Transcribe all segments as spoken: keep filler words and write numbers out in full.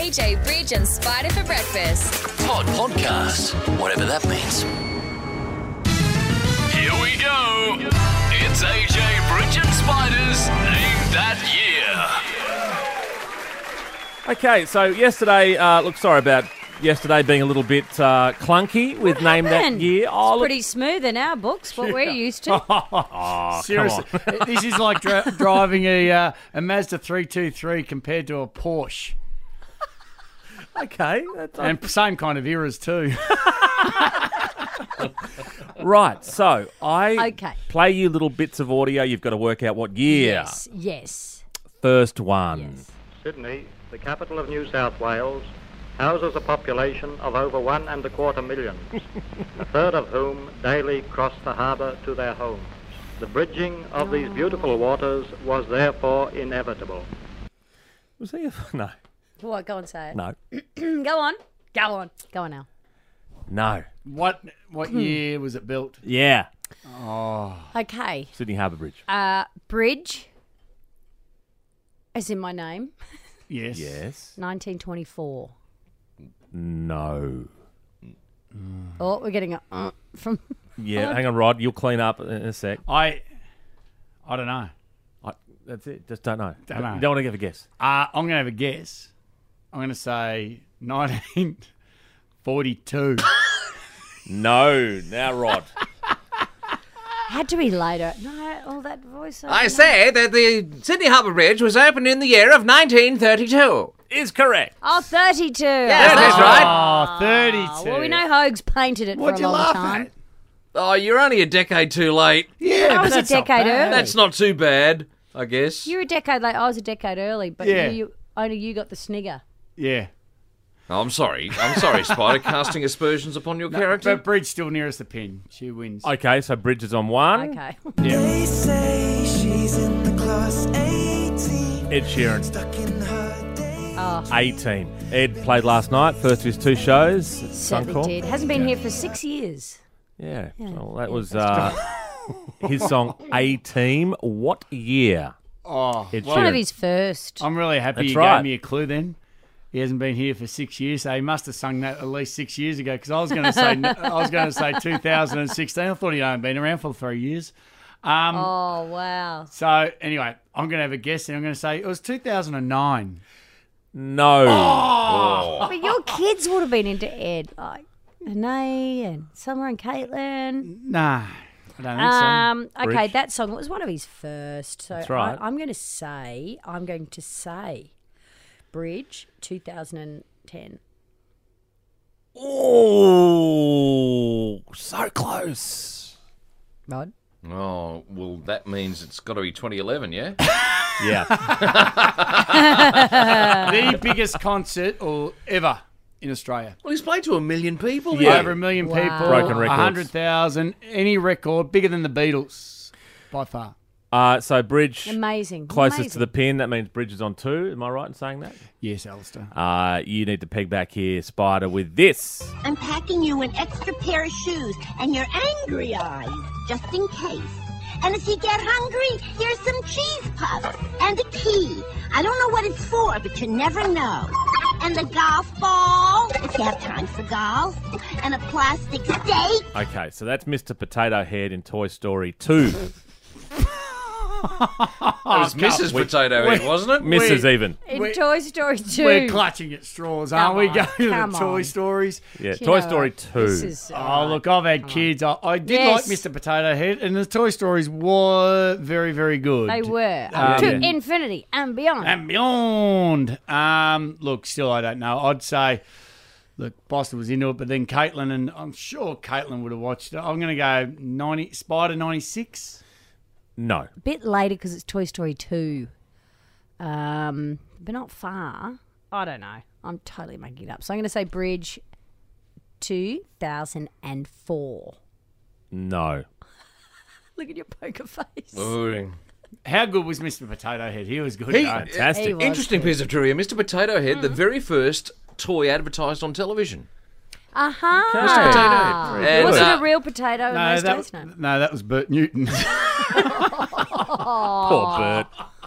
A J, Bridge and Spider for breakfast. Pod podcast, whatever that means. Here we go. It's A J, Bridge and Spider's Name That Year. Okay, so yesterday, uh, look, sorry about yesterday being a little bit uh, clunky with What Name That happened? Year. It's Oh, look, pretty smooth in our books, what we're used to. oh, Seriously, come on. this is like dri- driving a uh, a Mazda three twenty-three compared to a Porsche, Okay, that's and same kind of eras too. right. So I Okay. play you little bits of audio. You've got to work out what year. Yes, yes. First one. Yes. Sydney, the capital of New South Wales, houses a population of over one and a quarter million, a third of whom daily cross the harbour to their homes. The bridging of these beautiful waters was therefore inevitable. Was he? A, no, What? Go and say it. no, Go on. Go on. Go on now. no. What what year was it built? Yeah, Okay. Sydney Harbour Bridge. Uh, Bridge, as in my name, Yes. Yes. nineteen twenty-four. No. Oh, we're getting a uh, from... Yeah, hang on, Rod. You'll clean up in a sec. I I don't know. I, that's it. Just don't know. Don't know. You don't want to give a guess. Uh, I'm going to have a guess. I'm going to say nineteen forty-two. No. Now, Rod. Had to be later. No, all that voice. I say that the Sydney Harbour Bridge was opened in the year of nineteen thirty-two. Is correct. Oh, thirty-two. Yes, that's right. Oh, thirty-two. Well, we know Hoag's painted it What'd for you a long laugh time. at? Oh, you're only a decade too late. Yeah, I but was a that's not decade bad. early. That's not too bad, I guess. You're a decade late. I was a decade early, but Yeah. you, you only you got the snigger. Yeah. Oh, I'm sorry. I'm sorry, Spider, casting aspersions upon your character. But Bridge still nearest the pin. She wins. Okay, so Bridge is on one. Okay. They say she's in the class eighteen. Ed Sheeran, Stuck in her day. Oh, eighteen. Ed played last night, first of his two shows. certainly Suncorp. did. Hasn't been here for six years. Yeah. Yeah. Well, that Yeah, was that's uh, his song A-Team. What year? Oh, Ed well, One of Sheeran. his first. I'm really happy That's you right. gave me a clue then. He hasn't been here for six years, so he must have sung that at least six years ago. Because I was going to say, I was going to say two thousand sixteen. I thought he'd only been around for three years. Um, Oh, wow. So anyway, I'm going to have a guess, and I'm going to say it was two thousand nine. No. But your kids would have been into Ed, like Renee and Summer and Caitlin. Nah, I don't think Um, okay, Bridge. that song was one of his first. So That's right. I, I'm going to say, I'm going to say, Bridge, two thousand ten. Oh, so close. Rod? Oh, well, that means it's got to be twenty eleven, yeah? Yeah. so. The biggest concert or ever in Australia. Well, he's played to a million people. Yeah. Over a million Wow. people. Broken records. one hundred thousand. Any record. Bigger than the Beatles, by far. Uh, so Bridge Amazing. closest Amazing. to the pin. That means Bridge is on two. Am I right in saying that? Yes, Alistair. Uh, you need to peg back here, Spider, with this. I'm packing you an extra pair of shoes and your angry eyes, just in case. And if you get hungry, here's some cheese puffs and a key. I don't know what it's for, but you never know. And the golf ball, if you have time for golf. And a plastic steak. Okay, so that's Mister Potato Head in Toy Story two. It was Missus we- Potato Head, we- wasn't it? Missus We- even. In We- Toy Story two. We're clutching at straws, aren't Come we? on, Going to come the Toy on. Stories. Yeah, You Toy know Story what? two. This is, Oh, look, I've had kids. I, I did Yes. like Mister Potato Head, and the Toy Stories were very, very good. They were. Um, to infinity and beyond. And beyond. Um, look, still, I don't know. I'd say, look, Boston was into it, but then Caitlin, and I'm sure Caitlin would have watched it. I'm going to go ninety Spider ninety-six. No. A bit later because it's Toy Story two. Um, but not far. I don't know. I'm totally making it up. So I'm going to say Bridge two thousand four. No. Look at your poker face. Oh, How good was Mister Potato Head? He was good. He- though. Fantastic. He was interesting good. piece of trivia. Mister Potato Head, the very first toy advertised on television. Aha. Mister Potato Head. And, Was it uh, a real potato in No, those that, days? No. no, that was Bert Newton. Poor Bert.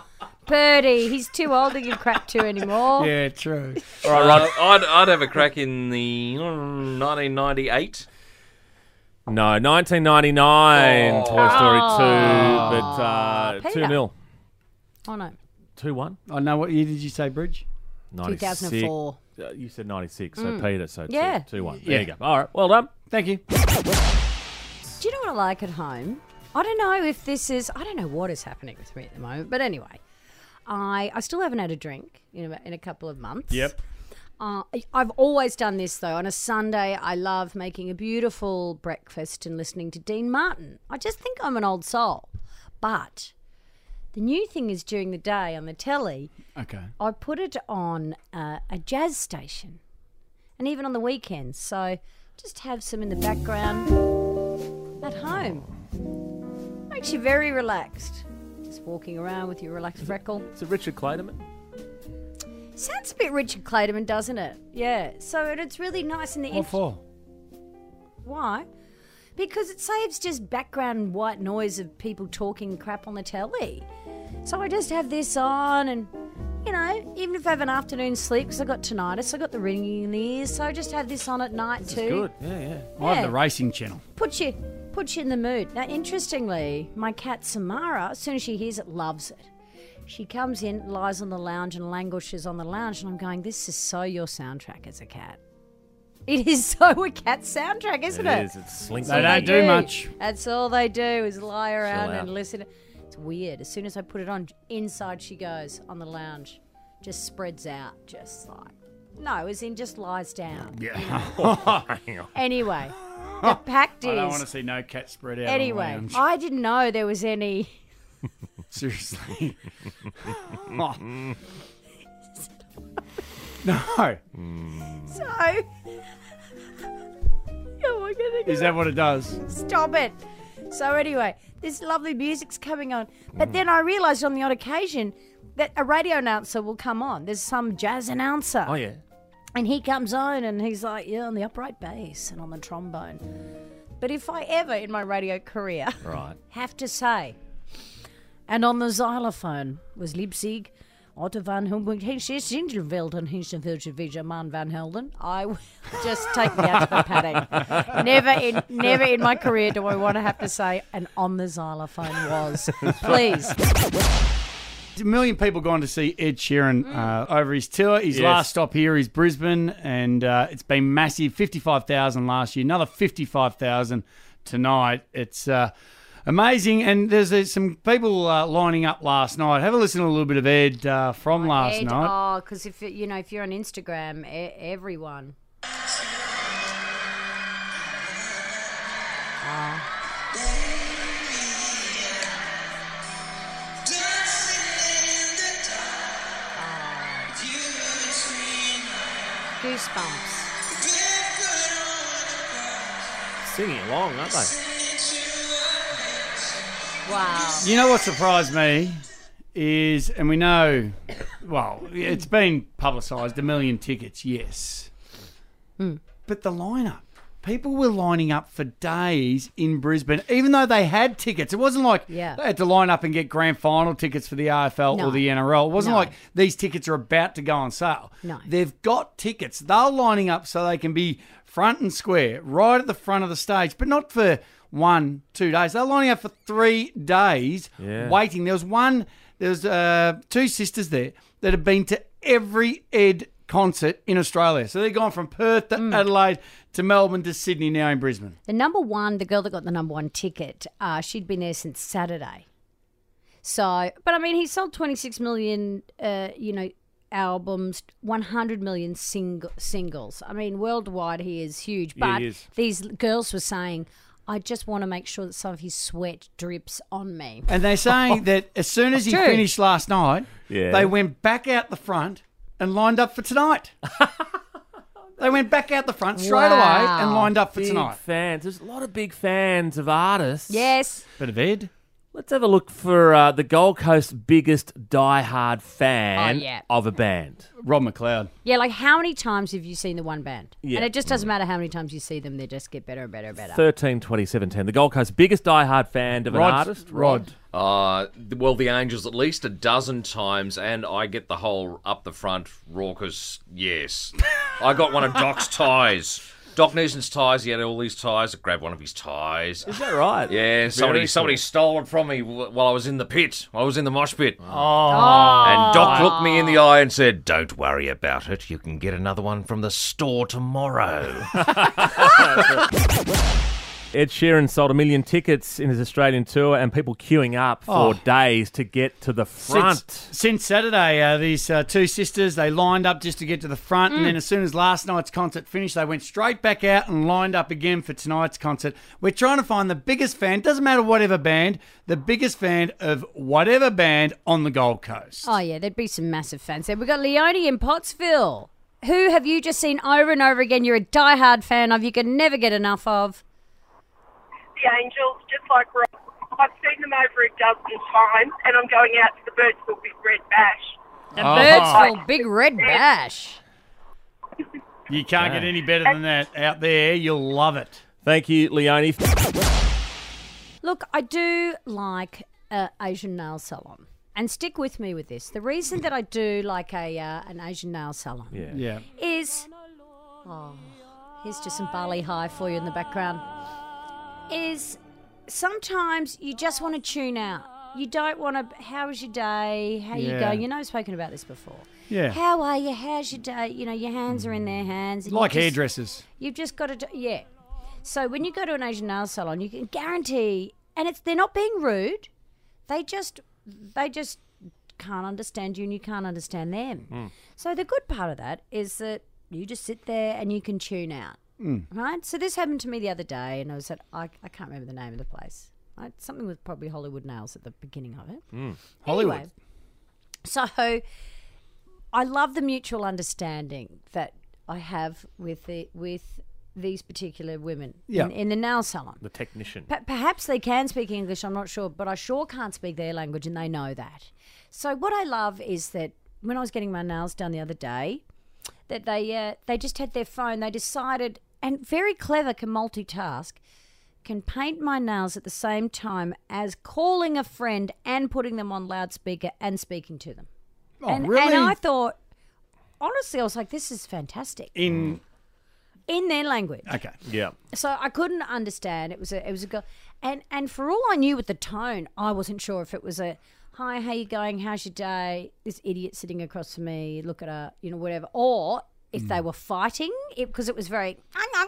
Purdy, he's too old to give crap to anymore. Yeah, true. All right, Rod. Uh, I'd, I'd have a crack in the mm, nineteen ninety-eight. No, nineteen ninety-nine, Oh. Toy Story Oh. two, but uh, Peter. two nil. Oh, no. two one? I know. What year did you say, Bridge? two thousand four. Uh, you said ninety-six, so Mm. Peter, so Yeah. two one. Yeah. There you go. All right, well done. Thank you. Do you know what I like at home? I don't know if this is, I don't know what is happening with me at the moment, but anyway, I I still haven't had a drink in a, in a couple of months. Yep. Uh, I- I've always done this though. On a Sunday, I love making a beautiful breakfast and listening to Dean Martin. I just think I'm an old soul. But the new thing is during the day on the telly, Okay. I put it on uh, a jazz station, and even on the weekends. So just have some in the background at home. Makes you very relaxed. Just walking around with your relaxed freckle. Is it Richard Clayderman? Sounds a bit Richard Clayderman, doesn't it? Yeah. So and it's really nice in the What for? Why? Because it saves just background white noise of people talking crap on the telly. So I just have this on and, you know, even if I have an afternoon sleep, because I got tinnitus, I got the ringing in the ears, so I just have this on at night too. Good. Yeah, yeah. I have Yeah. the racing channel. Put you, put you in the mood. Now, interestingly, my cat Samara, as soon as she hears it, loves it. She comes in, lies on the lounge and languishes on the lounge, and I'm going, this is so your soundtrack as a cat. It is so a cat soundtrack, isn't it? It is. It's slinky. They don't do much. That's all they do is lie around out. and listen. It's weird. As soon as I put it on, inside she goes on the lounge. Just spreads out, just like... No, as in just lies down. Yeah. Anyway, the pact is... I don't want to see no cat spread out. on the Anyway, lounge. I didn't know there was any... Seriously. Oh. No. So... Oh my God, Is that what it does? Stop it. So anyway, this lovely music's coming on. But then I realised on the odd occasion that a radio announcer will come on. There's some jazz announcer. Oh, yeah. And he comes on and he's like, yeah, on the upright bass and on the trombone. But if I ever in my radio career Right. have to say, and on the xylophone was Leipzig, Otto van Humboldt, Hingelveld and Hingelveld Man van Helden, I will just take me out to the paddock. Never in, never in my career do I want to have to say, and on the xylophone was. Please. A million people gone to see Ed Sheeran uh, over his tour. His Yes. last stop here is Brisbane, and uh, it's been massive. fifty-five thousand last year, another fifty-five thousand tonight. It's uh, amazing, and there's uh, some people uh, lining up last night. Have a listen to a little bit of Ed uh, from last Ed, night. Oh, because if it, you know, if you're on Instagram, e- everyone. Oh. Goosebumps. Singing along, aren't they? Wow. You know what surprised me is, and we know, well, it's been publicised, a million tickets, yes. Hmm. But the lineup. People were lining up for days in Brisbane, even though they had tickets. It wasn't like Yeah. they had to line up and get grand final tickets for the A F L No. or the N R L. It wasn't No. like these tickets are about to go on sale. No. They've got tickets. They're lining up so they can be front and square, right at the front of the stage, but not for one, two days. They're lining up for three days Yeah. waiting. There was one, there was uh, two sisters there that had been to every Ed concert in Australia. So they've gone from Perth to Adelaide to Melbourne to Sydney, now in Brisbane. The number one, the girl that got the number one ticket, uh, she'd been there since Saturday. So, but I mean, he sold twenty-six million, uh, you know, albums, one hundred million sing- singles. I mean, worldwide, he is huge. Yeah, But he is. these girls were saying, I just want to make sure that some of his sweat drips on me. And they're saying that as soon as he True. finished last night, Yeah. they went back out the front and lined up for tonight. They went back out the front straight away and Wow. lined up for Big tonight. fans. There's a lot of big fans of artists. Yes. Bit of Ed. Let's have a look for uh, the Gold Coast's biggest diehard fan Oh, yeah. of a band. Rob McLeod. Yeah, like how many times have you seen the one band? Yeah. And it just doesn't matter how many times you see them, they just get better and better and better. thirteen twenty seventeen. The Gold Coast's biggest diehard fan of an Rod. artist. Rod. Uh, well, the Angels at least a dozen times, and I get the whole up the front raucous yes. I got one of Doc's ties. Doc Newson's ties. He had all these ties. I grabbed one of his ties. Is that right? Yeah, somebody cool. somebody stole it from me wh- while I was in the pit. While I was in the mosh pit. Oh. And Doc looked me in the eye and said, "Don't worry about it. You can get another one from the store tomorrow." Ed Sheeran sold a million tickets in his Australian tour and people queuing up for Oh. days to get to the front. Since, since Saturday, uh, these uh, two sisters, they lined up just to get to the front, and then as soon as last night's concert finished, they went straight back out and lined up again for tonight's concert. We're trying to find the biggest fan, doesn't matter whatever band, the biggest fan of whatever band on the Gold Coast. Oh, yeah, there'd be some massive fans there. We've got Leonie in Pottsville. Who have you just seen over and over again you're a diehard fan of, you can never get enough of? The Angels, just like Rob. I've seen them over a dozen times, and I'm going out to the Birdsville Big Red Bash. The Oh. Birdsville Big Red Bash. You can't get any better than that out there. You'll love it. Thank you, Leonie. Look, I do like an Asian nail salon. And stick with me with this. The reason that I do like a uh, an Asian nail salon Yeah. Yeah. is... Oh, here's just some Bali High for you in the background. Is sometimes you just want to tune out. You don't want to, how was your day? How you Yeah. going? You know, I've spoken about this before. Yeah. How are you? How's your day? You know, your hands are in their hands. and you Like just- hairdressers. You've just got to, do, yeah. So when you go to an Asian nail salon, you can guarantee, and it's they're not being rude. They just, they just can't understand you, and you can't understand them. So the good part of that is that you just sit there and you can tune out, right? So this happened to me the other day, and I was at, I, I can't remember the name of the place. Right? Something with probably Hollywood Nails at the beginning of it. Hollywood. Anyway, so I love the mutual understanding that I have with the with these particular women Yeah. in, in the nail salon. The technician. Pa- perhaps they can speak English, I'm not sure, but I sure can't speak their language, and they know that. So what I love is that when I was getting my nails done the other day, that they uh, they just had their phone. They decided, and very clever, can multitask, can paint my nails at the same time as calling a friend and putting them on loudspeaker and speaking to them. Oh, and, really? and I thought, honestly, I was like, this is fantastic. In In their language. okay. Yeah. So I couldn't understand. It was a it was a girl, and and for all I knew with the tone, I wasn't sure if it was a hi, how you going? How's your day? This idiot sitting across from me, look at her, you know, whatever. Or if Mm. they were fighting, because it, was very.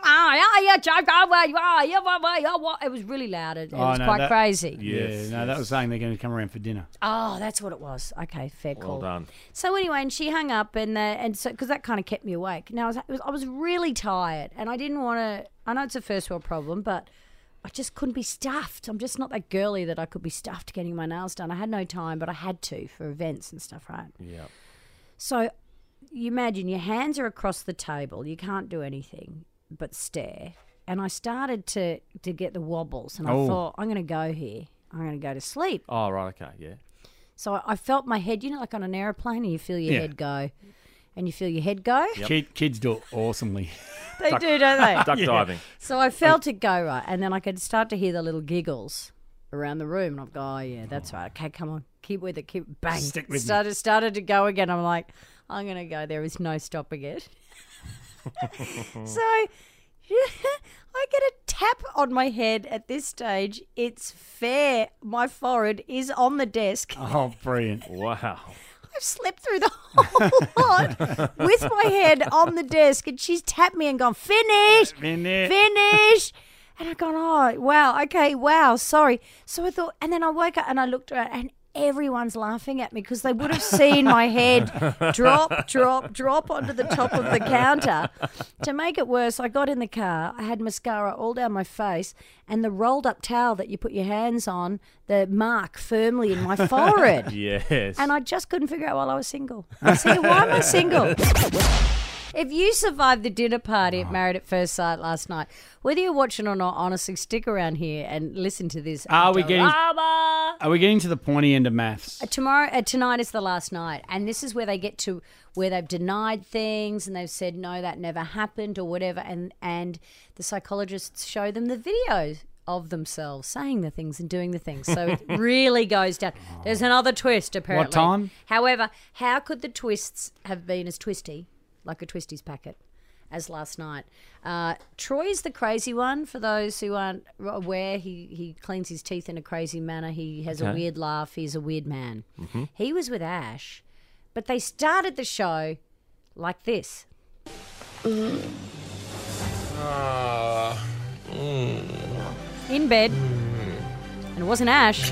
It was really loud. It, it Oh, was no, quite that- crazy. Yes, yeah, no, that was saying they're going to come around for dinner. Oh, that's what it was. Okay, fair Well call. done. So anyway, and she hung up, and uh, and so because that kind of kept me awake. Now I was, it was I was really tired, and I didn't want to. I know it's a first world problem, but I just couldn't be stuffed. I'm just not that girly that I could be stuffed getting my nails done. I had no time, but I had to for events and stuff, right? Yeah. So you imagine your hands are across the table. You can't do anything but stare. And I started to to get the wobbles, and I Oh. thought, I'm going to go here. I'm going to go to sleep. Oh, right. Okay. Yeah. So I- I felt my head, you know, like on an aeroplane, and you feel your Yeah. head go, and you feel your head go. Kid, kids do it awesomely. They do, don't they? Duck diving. So I felt it go right, and then I could start to hear the little giggles around the room, and I'd go, "Oh yeah, that's right. Okay, come on, keep with it, keep bang." Stick with me. started started to go again. I'm like, I'm gonna go. There is no stopping it. So I get a tap on my head at this stage. It's fair. My forehead is on the desk. Oh, brilliant. Wow. I've slept through the whole lot with my head on the desk, and she's tapped me and gone, finish, Finish. finish. And I've gone, oh, wow, okay, wow, sorry. So I thought, and then I woke up and I looked around, and everyone's laughing at me because they would have seen my head drop, drop, drop onto the top of the counter. To make it worse, I got in the car, I had mascara all down my face, and the rolled up towel that you put your hands on, the mark firmly in my forehead. Yes. And I just couldn't figure out why I was single. I was thinking, why am I single? If you survived the dinner party at Married at First Sight last night, whether you're watching or not, honestly, stick around here and listen to this. Are we getting? drama. Are we getting to the pointy end of maths? Uh, tomorrow, uh, tonight is the last night, and this is where they get to where they've denied things and they've said no, that never happened or whatever, and and the psychologists show them the videos of themselves saying the things and doing the things. So it really goes down. There's another twist, apparently. What time? However, how could the twists have been as twisty, like a Twisties packet, as last night? Uh, Troy's the crazy one. For those who aren't aware, he, he cleans his teeth in a crazy manner. He has Okay. a weird laugh. He's a weird man. Mm-hmm. He was with Ash, but they started the show like this. Ah. Mm. In bed. And it wasn't Ash.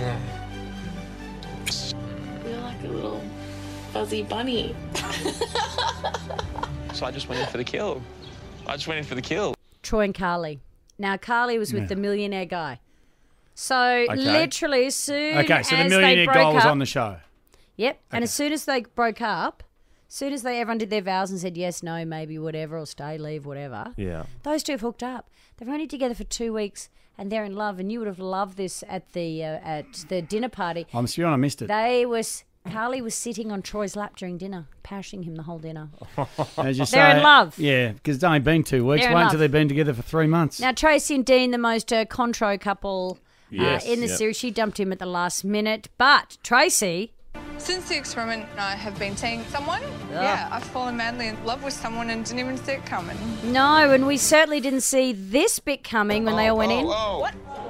You're like a little fuzzy bunny. So I just went in for the kill. I just went in for the kill. Troy and Carly. Now, Carly was with Yeah. the millionaire guy. So, Okay. literally, as soon Okay, so the as millionaire they broke guy was up, on the show. Yep. And as soon as they broke up, as soon as they everyone did their vows and said yes, no, maybe, whatever, or stay, leave, whatever, Yeah. those two have hooked up. They're only together for two weeks and they're in love. And you would have loved this at the uh, at the dinner party. I'm sure I missed it. They was Carly was sitting on Troy's lap during dinner, pashing him the whole dinner. As you They're in say, love. Yeah, because it's only been two weeks. They're in Wait love. until they've been together for three months. Now, Tracy and Dean, the most uh, contro couple uh, Yes, in the yep. series, she dumped him at the last minute. But Tracy, Since the experiment, I have been seeing someone. Yeah, I've fallen madly in love with someone and didn't even see it coming. no, and we certainly didn't see this bit coming when they all went in. What?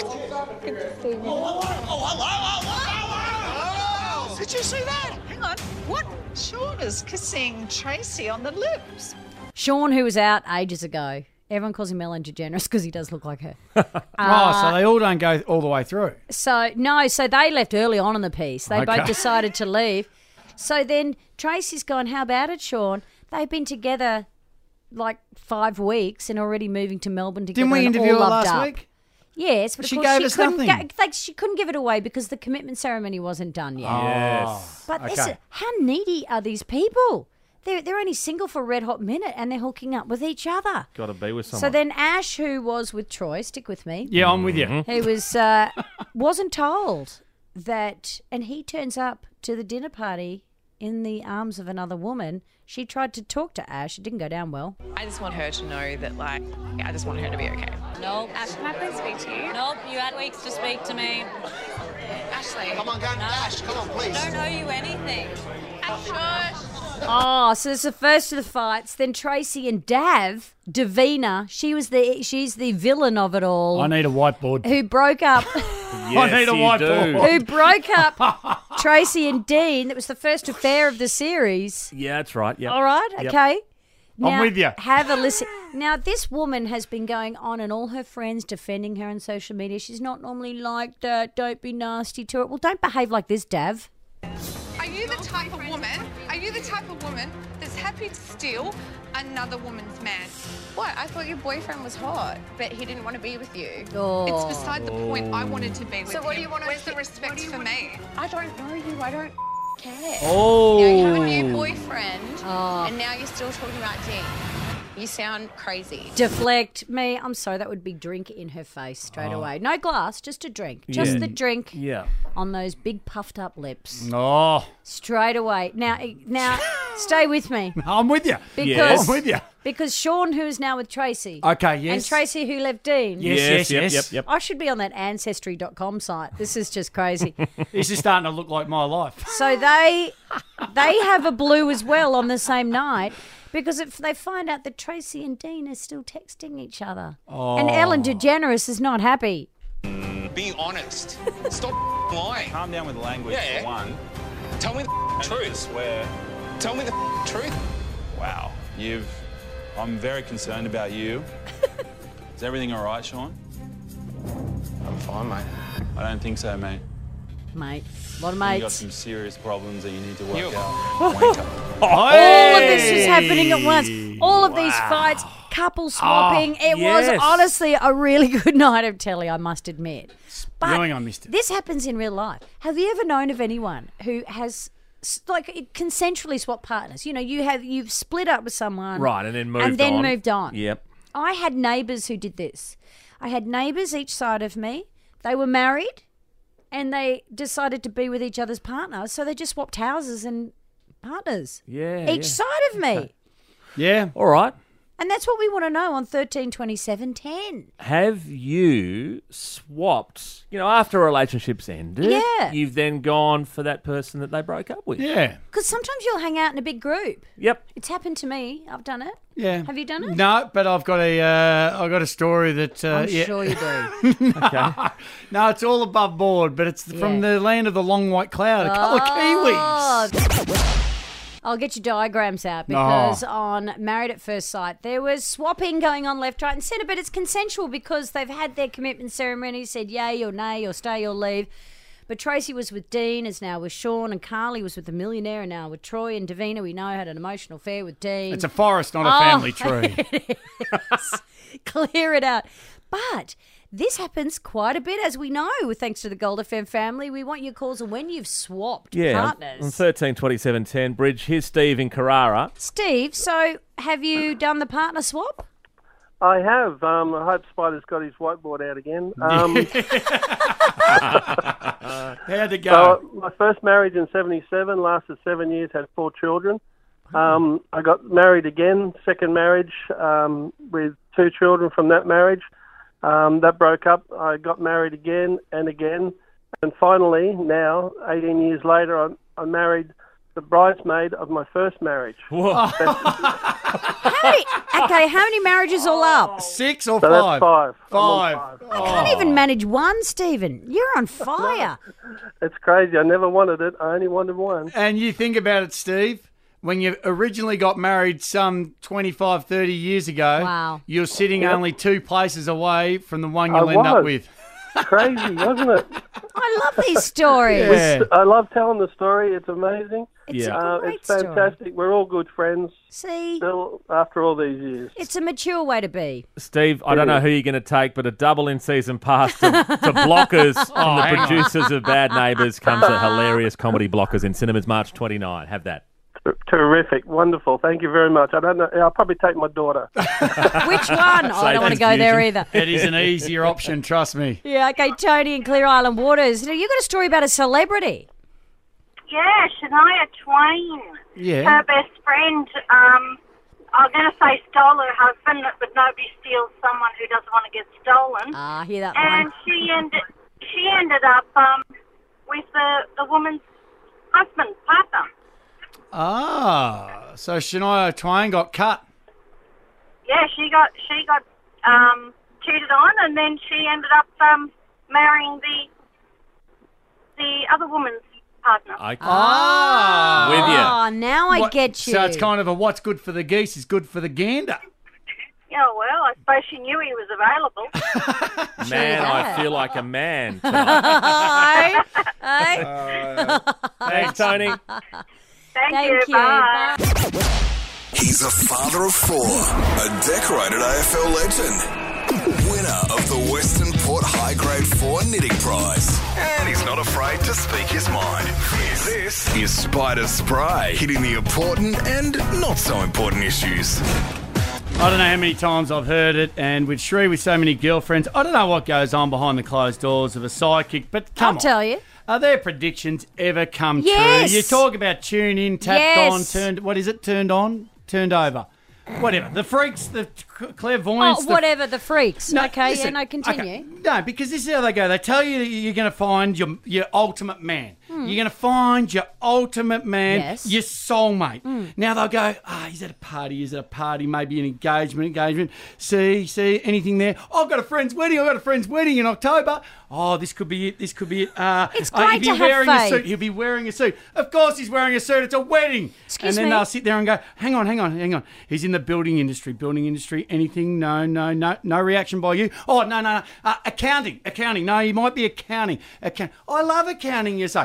Did you see that? Hang on. What? Sean is kissing Tracy on the lips. Sean, who was out ages ago. Everyone calls him Ellen DeGeneres because he does look like her. oh, so they all don't go all the way through. So, no, so they left early on in the piece. They Okay. both decided to leave. So then Tracy's gone, how about it, Sean? They've been together like five weeks and already moving to Melbourne together. Didn't we and interview all her loved last up. week? Yes, but of She course gave she us couldn't nothing. Ga- like, she couldn't give it away because the commitment ceremony wasn't done yet. Yes. But this Okay. is, how needy are these people? They're, they're only single for a red hot minute and they're hooking up with each other. Got to be with someone. So then Ash, who was with Troy, stick with me. Yeah, I'm with you. He was uh, wasn't told that, and he turns up to the dinner party in the arms of another woman. She tried to talk to Ash. It didn't go down well. I just want her to know that, like, I just want her to be okay. Nope. Ash, can I please speak to you? Nope, you had weeks to speak to me. Ashley. Come on, go. Ash, come on, please. I don't owe you anything. Ash, Oh, so it's the first of the fights. Then Tracy and Dav, Davina, she was the she's the villain of it all. I need a whiteboard. Who broke up? I need a whiteboard. Who broke up Tracy and Dean? That was the first affair of the series. Yeah, that's right. Yep. All right, Yep. okay. I'm with ya. Have a listen. Now, this woman has been going on and all her friends defending her on social media. She's not normally like that. Don't be nasty to her. Well, don't behave like this, Dav. Are you the type of woman? Are you the type of woman that's happy to steal another woman's man? What? I thought your boyfriend was hot, but he didn't want to be with you. Oh. It's beside the point. I wanted to be with So what do him. you want to- Where's the respect what do you for want- me? I don't know you. I don't care. Oh. You know, you have a new boyfriend, Oh. and now you're still talking about Dean. You sound crazy. Deflect me. I'm sorry, that would be drink in her face straight Oh. away. No glass, just a drink. Just Yeah. the drink Yeah. on those big puffed up lips. Oh, Straight away. Now, now, stay with me. I'm with you. Because, I'm with you. Because Sean, who is now with Tracy. Okay, yes. And Tracy, who left Dean. Yes, yes, yep, yes. yep, yep. I should be on that ancestry dot com site. This is just crazy. This is starting to look like my life. So they they have a blue as well on the same night because if they find out that Tracy and Dean are still texting each other. Oh. And Ellen DeGeneres is not happy. Be honest. Stop lying. Calm down with the language, Yeah. for one. Tell me the And truth. Swear. Tell me the truth. Wow. You've... I'm very concerned about you. Is everything all right, Sean? I'm fine, mate. I don't think so, mate. Mate. A lot of You've got mates. some serious problems that you need to work You- out. All of this was happening at once. All of these fights, couple swapping. it was yes. honestly a really good night of telly, I must admit. But Spewing, I missed it. this happens in real life. Have you ever known of anyone who has s- like it- consensually swap partners. You know, you have you've split up with someone, Right, and then moved and then on. moved on. Yep. I had neighbours who did this. I had neighbours each side of me. They were married, and they decided to be with each other's partners, so they just swapped houses and partners. Yeah. Each yeah. side of me. Yeah. All right. And that's what we want to know on thirteen twenty-seven ten. Have you swapped, you know, after a relationship's ended, Yeah. you've then gone for that person that they broke up with? Yeah. Because sometimes you'll hang out in a big group. Yep. It's happened to me. I've done it. Yeah. Have you done it? No, but I've got a uh, I've got a story that uh, I'm yeah. sure you do. Okay. No, it's all above board, but it's from Yeah. the land of the long white cloud. A couple Oh. of Kiwis. I'll get your diagrams out because on Married at First Sight, there was swapping going on left, right and centre, but it's consensual because they've had their commitment ceremony, said yay or nay or stay or leave. But Tracy was with Dean, is now with Sean, and Carly was with the millionaire and now with Troy, and Davina, we know, had an emotional affair with Dean. It's a forest, not a Oh, family tree. it is. Clear it out. But this happens quite a bit, as we know, thanks to the Gold F M family. We want your calls on when you've swapped Yeah. partners. On thirteen twenty-seven ten, Bridge, here's Steve in Carrara. Steve, so have you done the partner swap? I have. Um, I hope Spider's got his whiteboard out again. Um, How'd it go? So my first marriage in seventy-seven lasted seven years, had four children. Um, I got married again, second marriage, um, with two children from that marriage. Um, that broke up. I got married again and again. And finally, now, eighteen years later, I, I married the bridesmaid of my first marriage. How many, okay, how many marriages all up? Six or So that's five? five. I'm on Five. five. I can't even manage one, Stephen. You're on fire. It's crazy. I never wanted it. I only wanted one. And you think about it, Steve, when you originally got married some twenty-five, thirty years ago, Wow. you're sitting Yep. only two places away from the one I you'll end up was. with. Crazy, wasn't it? I love these stories. Yeah. I love telling the story. It's amazing. It's Yeah. a Uh, great it's story. fantastic. We're all good friends See, still after all these years. it's a mature way to be. Steve, I don't know who you're going to take, but a double in-season pass to, to Blockers from Oh, the hang on. producers of Bad Neighbours comes a hilarious comedy Blockers in cinemas March twenty-ninth. Have that. Terrific, wonderful. Thank you very much. I don't know. I'll probably take my daughter. Which one? Oh, I don't want to Safe go there confusion. either. It is an easier option, trust me. Yeah, okay, Tony in Clear Island Waters. Now, you got a story about a celebrity. Yeah, Shania Twain. Yeah. Her best friend, um, I'm going to say stole her husband, but nobody steals someone who doesn't want to get stolen. Ah, hear that and one. she ended, she ended up um, with the, the woman's husband, partner. Ah, so Shania Twain got cut. Yeah, she got she got um, cheated on, and then she ended up um, marrying the the other woman's partner. I, Ah. With you. Oh, now I What- get you. So it's kind of a what's good for the geese is good for the gander. Yeah, well, I suppose she knew he was available. Man, I that. feel like a man tonight. Hey, hey. Thanks, Tony. Thank, Thank you. you. Bye. Bye. He's a father of four, a decorated A F L legend, winner of the Western Port High Grade four knitting prize, and he's not afraid to speak his mind. This is Spider Spray, hitting the important and not so important issues. I don't know how many times I've heard it, and with Shree with so many girlfriends, I don't know what goes on behind the closed doors of a sidekick, but come I'll on. tell you. Are their predictions ever come Yes. true? You talk about tune in, tapped Yes. on, turned, what is it, turned on, turned over. Whatever. The freaks, the c- clairvoyance. Oh, the- whatever, the freaks. No, okay, listen, yeah, no, continue. okay. No, because this is how they go. They tell you that you're going to find your your ultimate man. Hmm. You're going to find your ultimate man, Yes. your soulmate. Hmm. Now they'll go, ah, he's at a party, he's at a party, maybe an engagement, engagement. See, see, anything there? Oh, I've got a friend's wedding, I've got a friend's wedding in October. Oh, this could be it, this could be it. Uh, It's uh, great he'll to be have wearing a faith. suit. He'll be wearing a suit. Of course he's wearing a suit. It's a wedding. Excuse and then me? they'll sit there and go, hang on, hang on, hang on. He's in the building industry. Building industry. Anything? No, no, no. No reaction by you. Oh, no, no, no. Uh, accounting. Accounting. No, you might be accounting. Account. I love accounting, you say.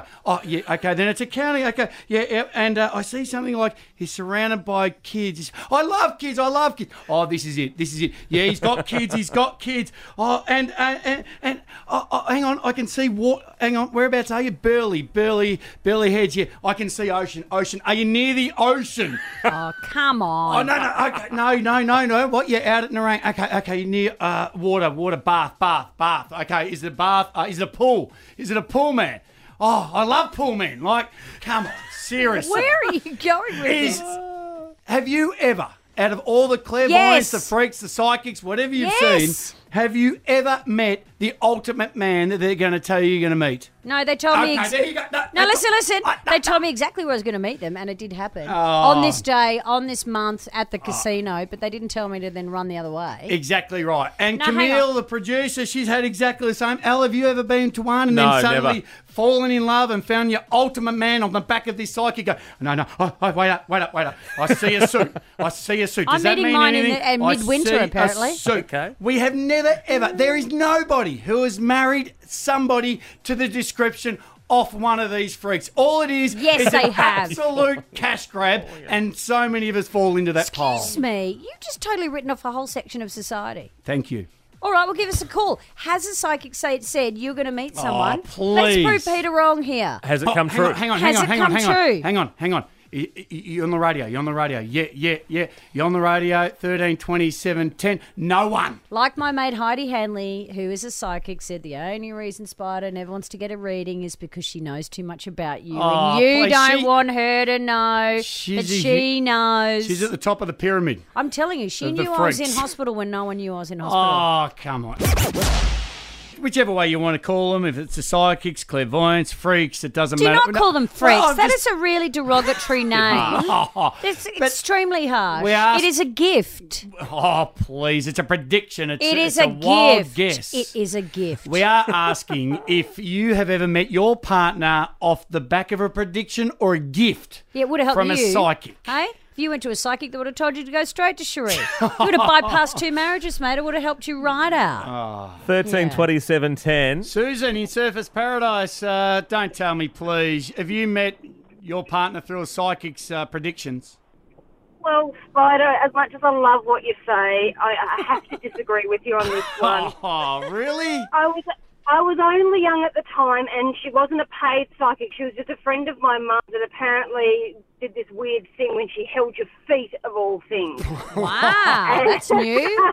oh, yeah, okay, then it's accounting. Okay, yeah, yeah. And uh, I see something like he's surrounded by kids. He's, I love kids. I love kids. Oh, this is it. This is it. Yeah, he's got kids. He's got kids. Oh, and uh, and and oh, oh, hang on, I can see what. Hang on, whereabouts are you? Burley, Burley, Burley Heads. Yeah, I can see ocean. Ocean. Are you near the ocean? Oh, come on. Oh no, no, okay, no, no, no, no. What? You're out at Nerang. Okay, okay, you're near uh, water, water, bath, bath, bath. Okay, is it a bath? Uh, is it a pool? Is it a pool man? Oh, I love pool men. Like, come on, seriously. Where are you going with Is, this? Have you ever, out of all the clairvoyants, Yes. the freaks, the psychics, whatever you've Yes. seen, have you ever met the ultimate man that they're going to tell you you're going to meet? No, they told me. Okay, Ex- there you go. No, no, no, listen, listen. no, They told me exactly where I was going to meet them, and it did happen Oh. on this day, on this month, at the casino. But they didn't tell me to then run the other way. Exactly right. And No, hang Camille, on. the producer, she's had exactly the same. Elle, have you ever been to one and No, then suddenly never. fallen in love and found your ultimate man on the back of this psychic? Go, no, no, oh, oh, wait up, wait up, wait up. I see a suit. I see a suit. Does I'm that meeting mean mine in anything? the- uh, I midwinter, see a apparently. suit. Okay. We have never, ever, there is nobody who has married somebody to the description off one of these freaks. All it is Yes, is they an have. absolute cash grab, and so many of us fall into that pile. Excuse me, you've just totally written off a whole section of society. Thank you. All right, well, give us a call. Has a psychic say, said you're going to meet someone? please. Let's prove Peter wrong here. Has it Oh, come hang true? On, hang on, Has hang on, it hang on, come hang on, true? hang on, hang on. You- you- You're on the radio. You're on the radio. Yeah, yeah, yeah. You're on the radio. thirteen twenty-seven ten. No one. Like my mate Heidi Hanley, who is a psychic, said the only reason Spider never wants to get a reading is because she knows too much about you. Oh, and you please, don't she- want her to know She's that a- she knows. She's at the top of the pyramid. I'm telling you, she of the knew I was in freaks. hospital when no one knew I was in hospital. Oh, come on. Whichever way you want to call them, if it's the psychics, clairvoyants, freaks, it doesn't Do matter. not call them freaks. Well, I'm That just- is a really derogatory name. It's extremely harsh. we asked- It is a gift. Oh, please. It's a prediction. It's, It it's is a, a wild gift. guess. It is a gift. We are asking if you have ever met your partner off the back of a prediction or a gift Yeah, it would have helped from you. a psychic. Hey? If you went to a psychic, they would have told you to go straight to Cherie. You would have bypassed two marriages, mate. It would have helped you right out. Oh. Thirteen twenty-seven ten. Susan in Surface Paradise, uh, don't tell me, please. Have you met your partner through a psychic's uh, predictions? Well, Spider, as much as I love what you say, I, I have to disagree with you on this one. Oh, really? I was I was only young at the time, and she wasn't a paid psychic. She was just a friend of my mum that apparently did this weird thing when she held your feet, of all things. Wow, that's new.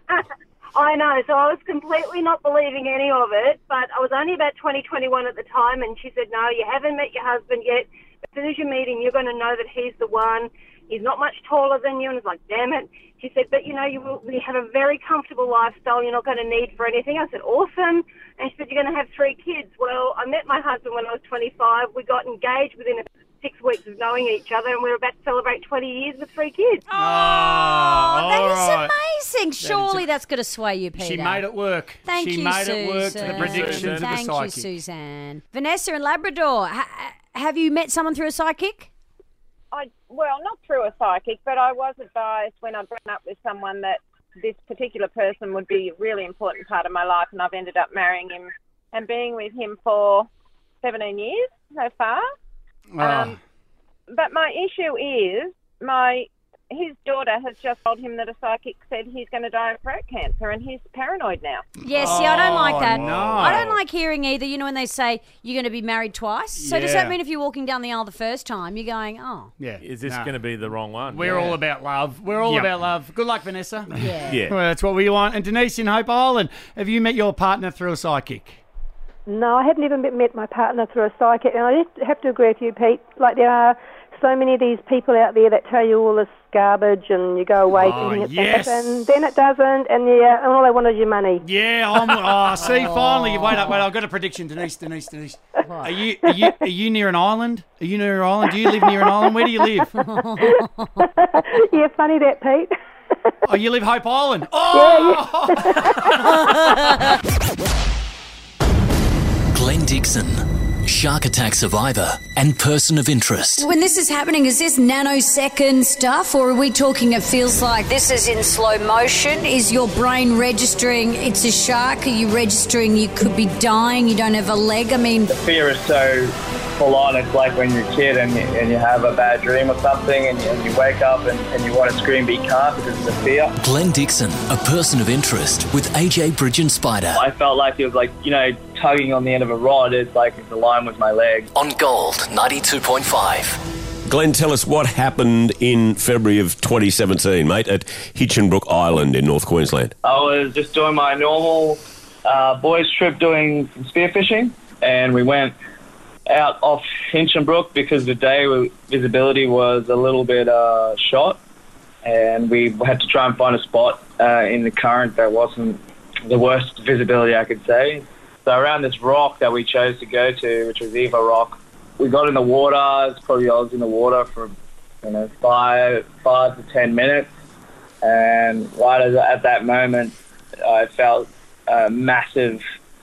I know, so I was completely not believing any of it, but I was only about twenty, twenty-one at the time, and she said, no, you haven't met your husband yet. As soon as you meet him, you're going to know that he's the one. He's not much taller than you. And it's like, damn it. She said, but, you know, you will you have a very comfortable lifestyle. You're not going to need for anything. I said, awesome. And she said, you're going to have three kids. Well, I met my husband when I was twenty-five. We got engaged within six weeks of knowing each other, and we were about to celebrate twenty years with three kids. Oh, that all is right. amazing. Surely that's going to sway you, Peter. She made it work. Thank she you, made Susan. it work to the predictions of the Thank psychic. you, Suzanne. Vanessa in Labrador, ha- have you met someone through a psychic? I well, not through a psychic, but I was advised when I'd grown up with someone that this particular person would be a really important part of my life, and I've ended up marrying him and being with him for seventeen years so far. Oh. Um, but my issue is my his daughter has just told him that a psychic said he's going to die of throat cancer, and he's paranoid now. Yeah, see, I don't like that. no. I don't like hearing either, you know, when they say you're going to be married twice. So does Yeah. that mean if you're walking down the aisle the first time, you're going, oh. Yeah. Is this No. going to be the wrong one? We're all about love. We're all Yep. about love. Good luck, Vanessa. Yeah. Yeah. Well, that's what we want. And Denise in Hope Island, have you met your partner through a psychic? No, I have never met met my partner through a psychic, and I just have to agree with you, Pete. Like, there are so many of these people out there that tell you all this garbage, and you go away Oh, thinking it's yes. going to happen, then it doesn't, and yeah, and all they want is your money. Yeah, I'm. Oh, see, finally, wait up, wait. I've got a prediction, Denise, Denise, Denise. Are you, are you, are you near an island? Are you near an island? Do you live near an island? Where do you live? Yeah, funny that, Pete. Oh, you live Hope Island. Oh, Glenn Dixon, shark attack survivor and person of interest. When this is happening, is this nanosecond stuff, or are we talking it feels like this is in slow motion? Is your brain registering it's a shark? Are you registering you could be dying, you don't have a leg? I mean, The fear is so full on. It's like when you're a kid and you, and you have a bad dream or something and you, and you wake up and, and you want to scream but you can't because of the fear. Glenn Dixon, a person of interest with A J Bridge and Spider. I felt like it was like, you know, tugging on the end of a rod. It's like if the line was my leg. On Gold ninety-two point five. Glenn, tell us what happened in February of twenty seventeen, mate, at Hitchinbrook Island in North Queensland. I was just doing my normal uh, boys trip doing some spearfishing, and we went out off Hinchinbrook because the day we, visibility was a little bit uh, shot, and we had to try and find a spot uh, in the current that wasn't the worst visibility, I could say. So around this rock that we chose to go to, which was Eva Rock, we got in the water. It's probably I was in the water for you know five five to ten minutes, and right as, at that moment, I felt a massive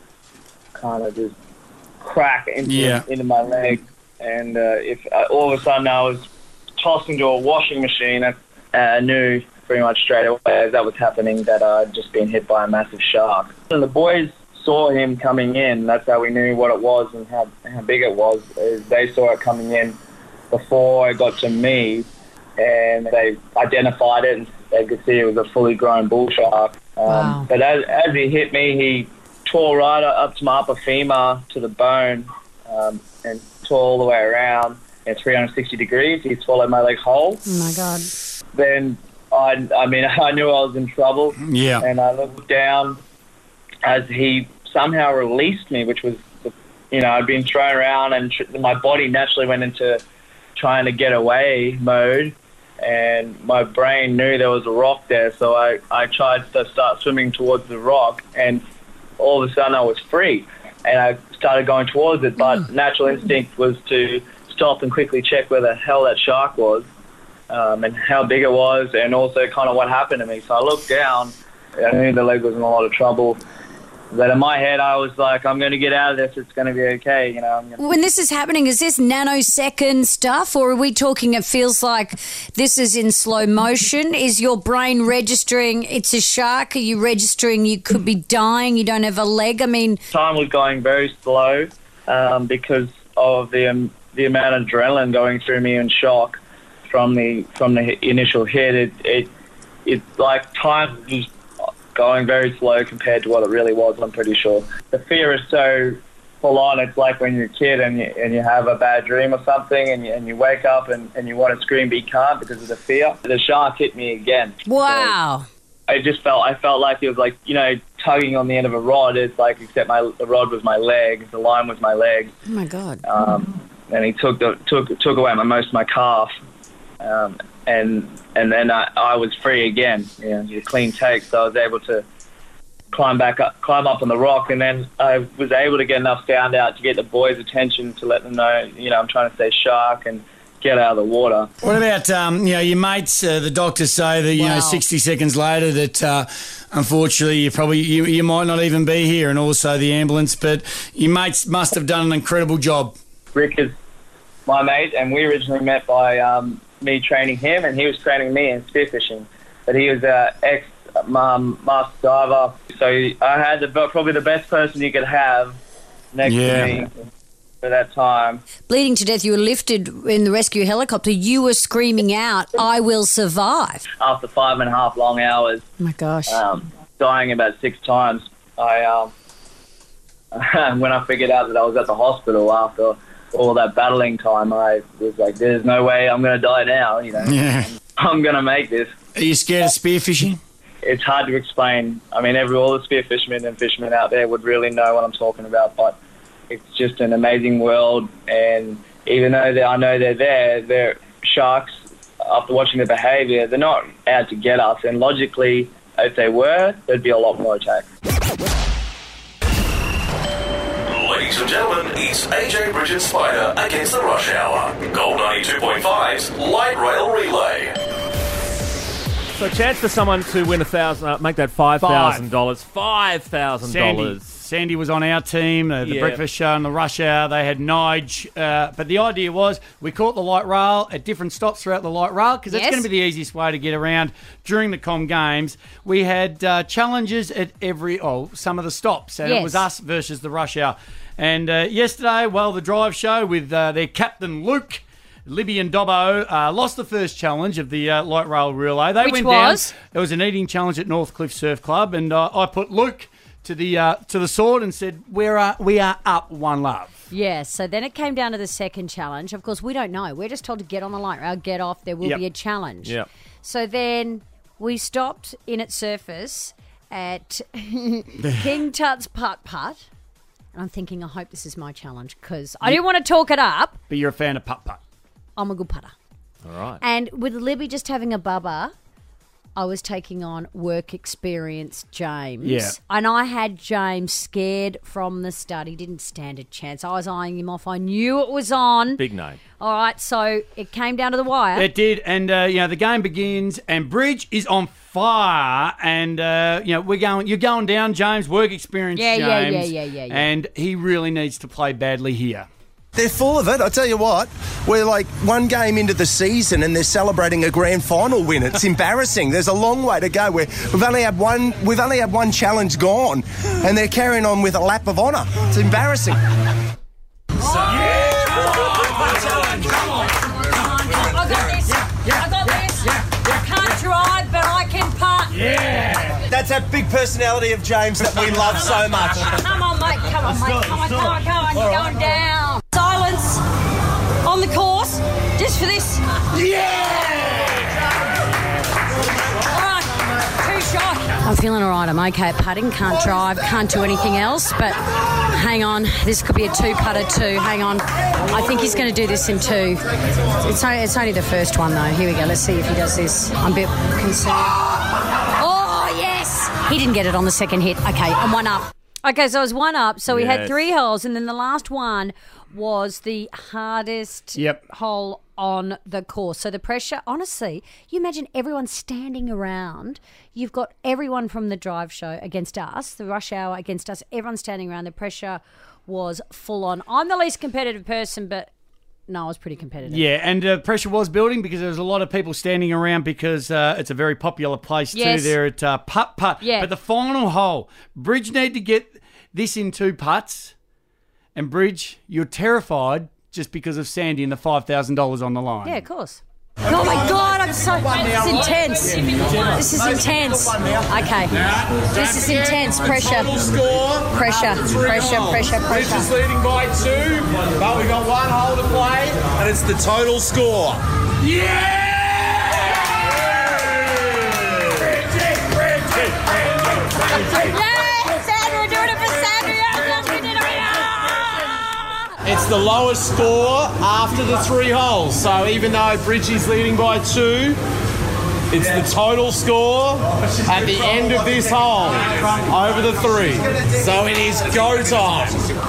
kind of just crack into Yeah. into my leg, and uh, if uh, all of a sudden I was tossed into a washing machine, I uh, knew pretty much straight away as that was happening that I'd just been hit by a massive shark. And the boys saw him coming in. That's how we knew what it was and how, how big it was. Is they saw it coming in before it got to me, and they identified it and they could see it was a fully grown bull shark. Um, Wow. But as, as he hit me, he tore right up to my upper femur to the bone um, and tore all the way around at three hundred sixty degrees. He swallowed my leg whole. Oh, my God. Then, I, I mean, I knew I was in trouble. Yeah. And I looked down as he somehow released me, which was, you know, I'd been thrown around and tr- my body naturally went into trying to get away mode, and my brain knew there was a rock there, so I, I tried to start swimming towards the rock, and all of a sudden I was free, and I started going towards it, but natural instinct was to stop and quickly check where the hell that shark was, um, and how big it was, and also kind of what happened to me. So I looked down, I knew the leg was in a lot of trouble. But in my head, I was like, I'm going to get out of this. It's going to be okay. You know. I'm gonna- When this is happening, is this nanosecond stuff, or are we talking it feels like this is in slow motion? Is your brain registering it's a shark? Are you registering you could be dying, you don't have a leg? I mean... Time was going very slow um, because of the um, the amount of adrenaline going through me and shock from the from the initial hit. It it it's like time was going very slow compared to what it really was, I'm pretty sure. The fear is so full on. It's like when you're a kid and you, and you have a bad dream or something, and you, and you wake up and, and you want to scream but you can't because of the fear. The shark hit me again. Wow. So I just felt, I felt like it was like, you know, tugging on the end of a rod. It's like, except my the rod was my leg, the line was my leg. Oh, my God. Um, and he took the took took away my most of my calf. Um, and and then I, I was free again, you know, a clean take, so I was able to climb back up, climb up on the rock, and then I was able to get enough sound out to get the boys' attention to let them know, you know, I'm trying to say shark and get out of the water. What about, um, you know, your mates, uh, the doctors say that, you Wow. know, sixty seconds later that, uh, unfortunately, you probably, you, you might not even be here, and also the ambulance, but your mates must have done an incredible job. Rick is my mate, and we originally met by um, me training him, and he was training me in spearfishing. But he was an ex-master diver, so I had the, probably the best person you could have next Yeah. to me for that time. Bleeding to death, you were lifted in the rescue helicopter. You were screaming out, I will survive. After five and a half long hours, oh my gosh, um, dying about six times, I um, when I figured out that I was at the hospital after all that battling time, I was like, there's no way I'm going to die now, you know. Yeah. I'm going to make this. Are you scared of spearfishing? It's hard to explain. I mean, every all the spear fishermen and fishermen out there would really know what I'm talking about, but it's just an amazing world, and even though they, I know they're there, they're sharks, after watching their behaviour, they're not out to get us, and logically, if they were, there'd be a lot more attacks. Ladies and gentlemen, it's A J Bridge and Spider against the Rush Hour. Gold ninety-two point five's Light Rail Relay. So, chance for someone to win a thousand, uh, make that five thousand dollars. Five thousand Sandy. dollars. Sandy was on our team, uh, the Yeah. breakfast show and the rush hour. They had Nige. Uh, but the idea was we caught the light rail at different stops throughout the light rail because that's Yes. going to be the easiest way to get around during the Com Games. We had uh, challenges at every, oh, some of the stops. And it Yes. was us versus the rush hour. And uh, yesterday, well, the drive show with uh, their captain Luke, Libby and Dobbo uh, lost the first challenge of the uh, light rail relay. They Which went was? down. It was an eating challenge at Northcliffe Surf Club, and uh, I put Luke to the uh, to the sword and said, "We're uh, we are up one love." Yeah, so then it came down to the second challenge. Of course, we don't know. We're just told to get on the light rail, get off. There will Yep. be a challenge. Yep. So then we stopped in at Surface at King Tut's Putt Putt. And I'm thinking, I hope this is my challenge because I didn't want to talk it up. But you're a fan of putt putt. I'm a good putter. All right. And with Libby just having a bubba, I was taking on work experience James. Yeah. And I had James scared from the start. He didn't stand a chance. I was eyeing him off. I knew it was on. Big name. All right, so it came down to the wire. It did, and uh, you know the game begins, and Bridge is on fire, and uh, you know we're going. You're going down, James. Work experience, Yeah, James. yeah, yeah, yeah, yeah, yeah. And he really needs to play badly here. They're full of it. I tell you what, we're like one game into the season and they're celebrating a grand final win. It's embarrassing. There's a long way to go. We're, we've only had one. We've only had one challenge gone, and they're carrying on with a lap of honour. It's embarrassing. I got this. I got this. I can't drive, but I can putt. Yeah, that's that big personality of James that we love so much. Come on, mate. Come on, mate. Come on, come on, come on. You're going down. Silence on the course, just for this. All right, two shot. I'm feeling all right. I'm okay at putting. Can't drive. Can't do anything else. But hang on, this could be a two-putter too. Hang on. I think he's going to do this in two. It's only, it's only the first one though. Here we go. Let's see if he does this. I'm a bit concerned. Oh yes, he didn't get it on the second hit. Okay, I'm one up. Okay, so I was one up. So we had Yes. three holes, and then the last one was the hardest Yep. hole on the course. So the pressure, honestly, you imagine everyone standing around. You've got everyone from the drive show against us, the rush hour against us, everyone standing around. The pressure was full on. I'm the least competitive person, but no, I was pretty competitive. Yeah, and uh, pressure was building because there was a lot of people standing around because uh, it's a very popular place Yes. too. There at uh, Putt Putt. Yeah. But the final hole, Bridge need to get this in two putts, and Bridge, you're terrified just because of Sandy and the five thousand dollars on the line. Yeah, of course. Oh my God, I'm so. This is intense. This is intense. Okay. This is intense. Pressure. Pressure. Pressure. Pressure. Bridge is Pressure. leading by two, but we've got one hole to play, and it's the total score. Yeah! Yes, Sandra, we're doing it for Sandra. Yes, we did it. It's the lowest score after the three holes. So even though Bridge is leading by two, it's the total score at the end of this hole over the three. So it is go time.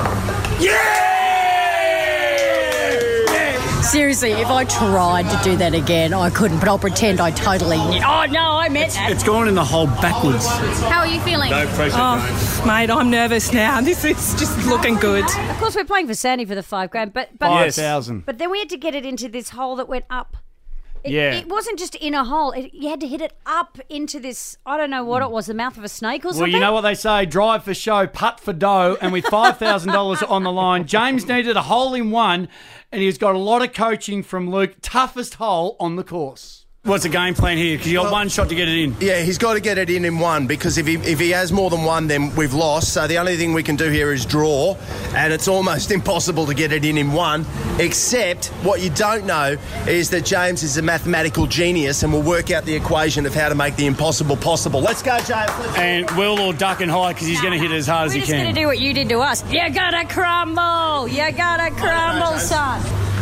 Seriously, if I tried to do that again, I couldn't, but I'll pretend I totally. Oh, no, I meant that. It's gone in the hole backwards. How are you feeling? Oh, mate, I'm nervous now. This is just looking good. Of course, we're playing for Sandy for the five grand, but but Five thousand. But then we had to get it into this hole that went up. It, Yeah. it wasn't just in a hole. It, you had to hit it up into this. I don't know what it was, the mouth of a snake or something. Well, you know what they say, drive for show, putt for dough, and with five thousand dollars on the line, James needed a hole in one, and he's got a lot of coaching from Luke. Toughest hole on the course. What's the game plan here? Because you got Well- one shot to get it in. Yeah, he's got to get it in in one because if he if he has more than one, then we've lost. So the only thing we can do here is draw, and it's almost impossible to get it in in one. Except what you don't know is that James is a mathematical genius and will work out the equation of how to make the impossible possible. Let's go, James. Let's And Will or duck and hide because he's going to hit it as hard as We're he just going can. to do what you did to us. You gotta crumble. You gotta crumble, son.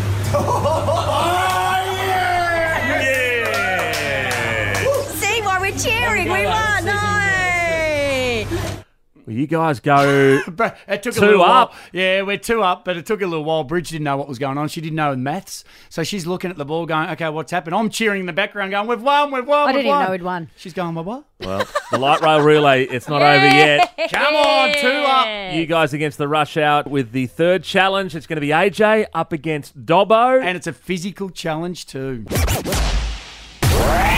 See why we're cheering. We won. No. Well, you guys go But it took a two little up. while. Yeah, we're two up, but it took a little while. Bridge didn't know what was going on. She didn't know maths. So she's looking at the ball going, okay, what's happened? I'm cheering in the background going, we've won, we've won, I we've didn't even won. know we'd won. She's going, what, what? Well, the light rail relay, it's not over yet. Come on, two up. You guys against the rush out with the third challenge. It's going to be A J up against Dobbo. And it's a physical challenge too. I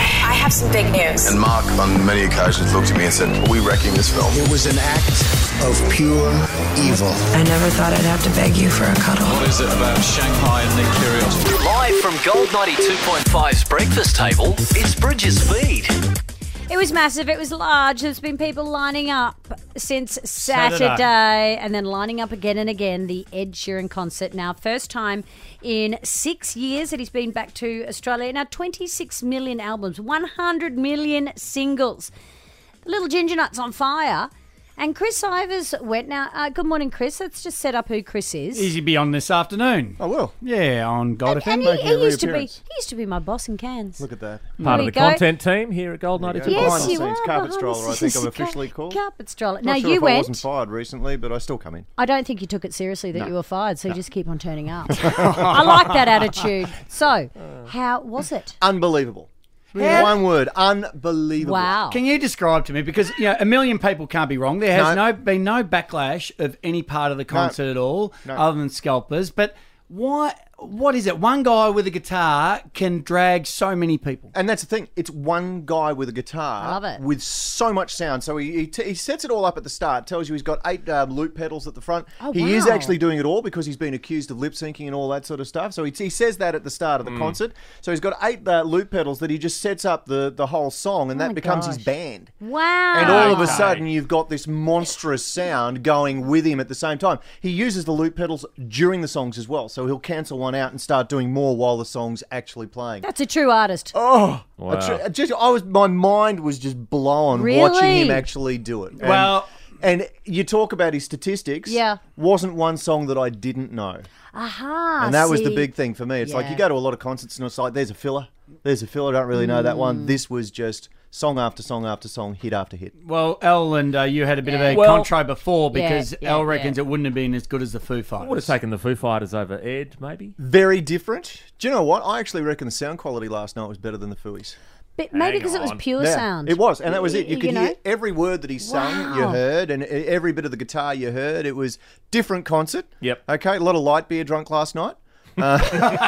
have some big news. And Mark, on many occasions, looked at me and said, "Are we wrecking this film?" It was an act of pure evil. I never thought I'd have to beg you for a cuddle. What is it about Shanghai and Nick Kyrgios? Live from Gold ninety-two point five's breakfast table, it's Bridges Feed. It was massive. It was large. There's been people lining up since Saturday, Saturday. and then lining up again and again. The Ed Sheeran concert. Now, first time in six years that he's been back to Australia. Now, twenty-six million albums, one hundred million singles. The little ginger nut's on fire. And Chris Ivers went. Now, uh, good morning, Chris. Let's just set up who Chris is. Easy be on this afternoon. I will. Yeah, on Gold F M. And he, he used to be. He used to be my boss in Cairns. Look at that. Part There of the we go. content team here at Gold ninety-two. Yes, Behind the you scenes are. carpet behind the stroller, I think scenes. I'm officially called. Carpet stroller. Not Now, sure you if went. I wasn't fired recently, but I still come in. I don't think you took it seriously that No. you were fired, so No. you just keep on turning up. I like that attitude. So, how was it? Unbelievable. How- One word, unbelievable. Wow. Can you describe to me, because you know a million people can't be wrong. There has No. no, been no backlash of any part of the concert at all, No. other than scalpers. But why? What is it? One guy with a guitar can drag so many people. And that's the thing. It's one guy with a guitar I love it. with so much sound. So he he, t- he sets it all up at the start. Tells you he's got eight um, loop pedals at the front. Oh, he is wow. actually doing it all because he's been accused of lip syncing and all that sort of stuff. So he, he says that at the start of the concert. So he's got eight uh, loop pedals that he just sets up the, the whole song, and Oh that my becomes his gosh. band. Wow. And all of a Okay. sudden, you've got this monstrous sound going with him at the same time. He uses the loop pedals during the songs as well. So he'll cancel one out and start doing more while the song's actually playing. That's a true artist. Oh, Wow. I tr- just I was my mind was just blown Really? watching him actually do it. And, Well- and you talk about his statistics. Yeah. wasn't one song that I didn't know, Aha. and that was the see. big thing for me. It's like Yeah. you go to a lot of concerts and it's like there's a filler, there's a filler. I don't really know that Mm. one. This was just song after song after song, hit after hit. Well, Elle and uh, you had a bit Yeah. of a Well- contro before Yeah, because yeah, Elle reckons yeah. it wouldn't have been as good as the Foo Fighters. I would have taken the Foo Fighters over Ed, maybe. Very different. Do you know what? I actually reckon the sound quality last night was better than the Fooey's. But maybe Hang because it was on. pure Yeah, sound. It was, and that was it. You You could know? hear every word that he sung, you Wow. heard, and e- every bit of the guitar you heard. It was different concert. Yep. Okay, a lot of light beer drunk last night. Uh,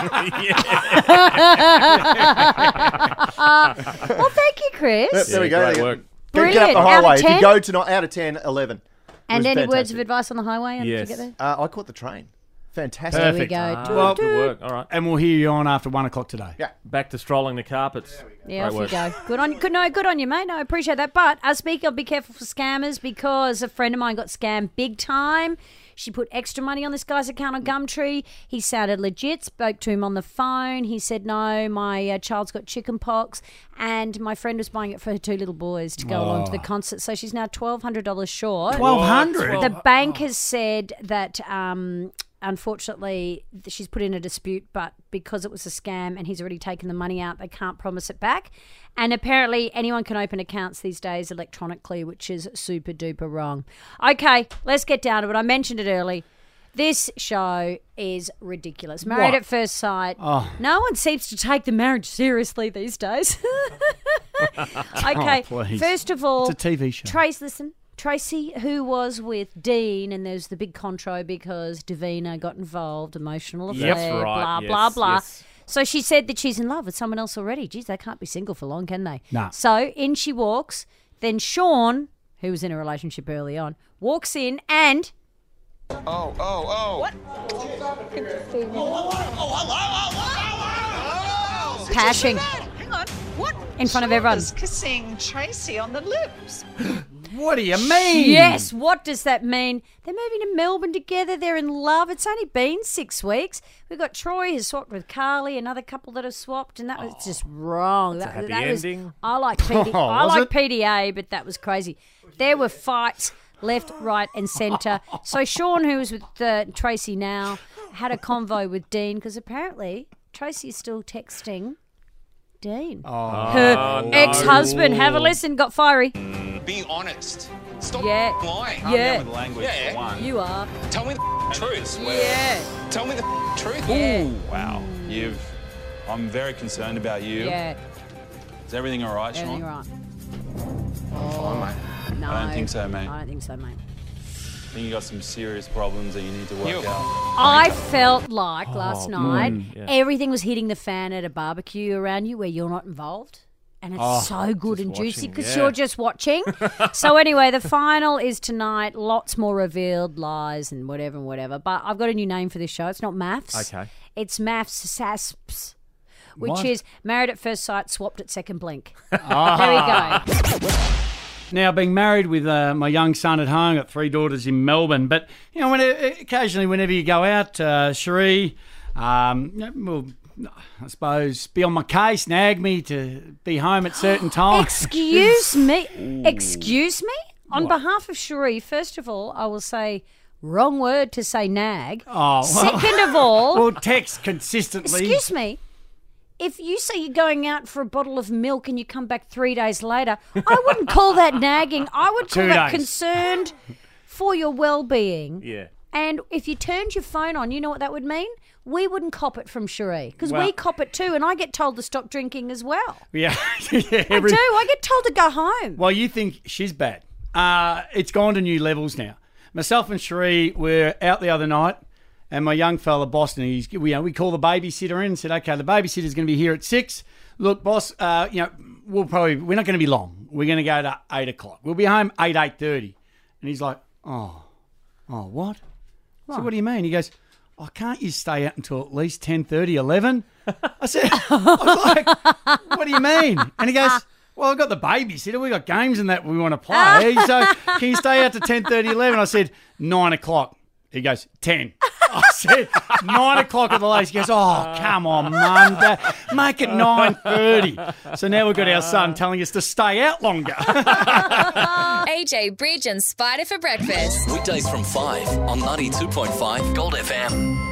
Well, thank you, Chris. there Yeah, we go. great There you work. go. Get up Brilliant. the Out of highway. If ten? you go tonight, out of ten, eleven. It And was any words fantastic. of advice on the highway? How did you Yes. get there? Uh, I caught the train. Fantastic. There we Perfect. go. Ah, Toot, well, toot. good work. All right. And we'll hear you on after one o'clock today. Yeah. Back to strolling the carpets. Yeah, Great off work. you go. Good on you. Good, no, good on you, mate. No, I appreciate that. But I speak of be careful for scammers because a friend of mine got scammed big time. She put extra money on this guy's account on Gumtree. He sounded legit. Spoke to him on the phone. He said, "No, my uh, child's got chicken pox," and my friend was buying it for her two little boys to go along to the concert. So she's now twelve hundred dollars short. Twelve hundred. The bank has said that um, unfortunately th- she's put in a dispute, but because it was a scam and he's already taken the money out, they can't promise it back. And apparently anyone can open accounts these days electronically, which is super duper wrong. Okay, let's get down to it. I mentioned it early. This show is ridiculous. Married What? at First Sight. Oh. No one seems to take the marriage seriously these days. Okay, Oh, please. first of all, It's a T V show. Trace, listen. Tracy, who was with Dean, and there's the big contro because Davina got involved, emotional affair, Yep. That's right, blah, yes, blah, blah. yes. So she said that she's in love with someone else already. Geez, they can't be single for long, can they? Nah. So in she walks. Then Sean, who was in a relationship early on, walks in and... Oh, oh, oh. What? Pashing Hang on. What? in front of everyone. Is kissing Tracy on the lips. What do you mean? Yes, what does that mean? They're moving to Melbourne together. They're in love. It's only been six weeks. We've got Troy who's swapped with Carly, another couple that have swapped, and that was just wrong. That's a That, happy that was, ending. I like P D, I Was like it? P D A, but that was crazy. There were fights left, right, and centre. So Sean, who was with uh, Tracy now, had a convo with Dean because apparently Tracy is still texting Dean. Oh, Her no. ex-husband. Have a listen. Got fiery. Be honest. Stop Yeah. lying. Calm down Yeah. with the language Yeah. for one. You are. Tell me the truth. Yeah. Tell me the truth. Yeah. Wow. You've. I'm very concerned about you. Yeah. Is everything all right, Everything Sean? right. Fine, mate. No. I don't think so, mate. I don't think so, mate. I think you got some serious problems that you need to work You- out. I felt like last Oh, night mm, yeah. everything was hitting the fan at a barbecue around you where you're not involved. and it's Oh, so good and juicy watching, because yeah. you're just watching. So anyway, the final is tonight. Lots more revealed lies and whatever and whatever. But I've got a new name for this show. It's not Maths. Okay. It's Maths Sasps, which What? is Married at First Sight, Swapped at Second Blink. Ah. There we go. Now, being married with uh, my young son at home, got three daughters in Melbourne. But, you know, when, occasionally whenever you go out, uh, Cherie, um, will, I suppose, be on my case, nag me to be home at certain times. Excuse me. Excuse me? On behalf of Cherie, first of all, I will say wrong word to say nag. Oh, well, Second of all, well, text consistently. excuse me. If you say you're going out for a bottle of milk and you come back three days later, I wouldn't call that nagging. I would call Two that days. concerned for your well-being. Yeah. And if you turned your phone on, you know what that would mean? We wouldn't cop it from Cherie because Well- we cop it too, and I get told to stop drinking as well. Yeah, yeah every- I do. I get told to go home. Well, you think she's bad. Uh, it's gone to new levels now. Myself and Cherie were out the other night, and my young fella, Boston, he's, we, you know, we call the babysitter in and said, okay, the babysitter's going to be here at six. Look, boss, uh, you know, we'll probably, we're not going to be long. We're going to go to eight o'clock. We'll be home eight, eight thirty. And he's like, oh, oh, what? So what do you mean? He goes, oh, can't you stay out until at least ten thirty, eleven? I said, I was like, what do you mean? And he goes, well, I've got the babysitter. We've got games and that we want to play. So can you stay out to ten thirty, eleven? I said, nine o'clock. He goes, ten. I said, nine o'clock at the latest. He goes, oh, come on, Mum. Dad, make it nine thirty. So now we've got our son telling us to stay out longer. A J, Bridge and Spider for breakfast. Weekdays from five on ninety-two point five Gold F M.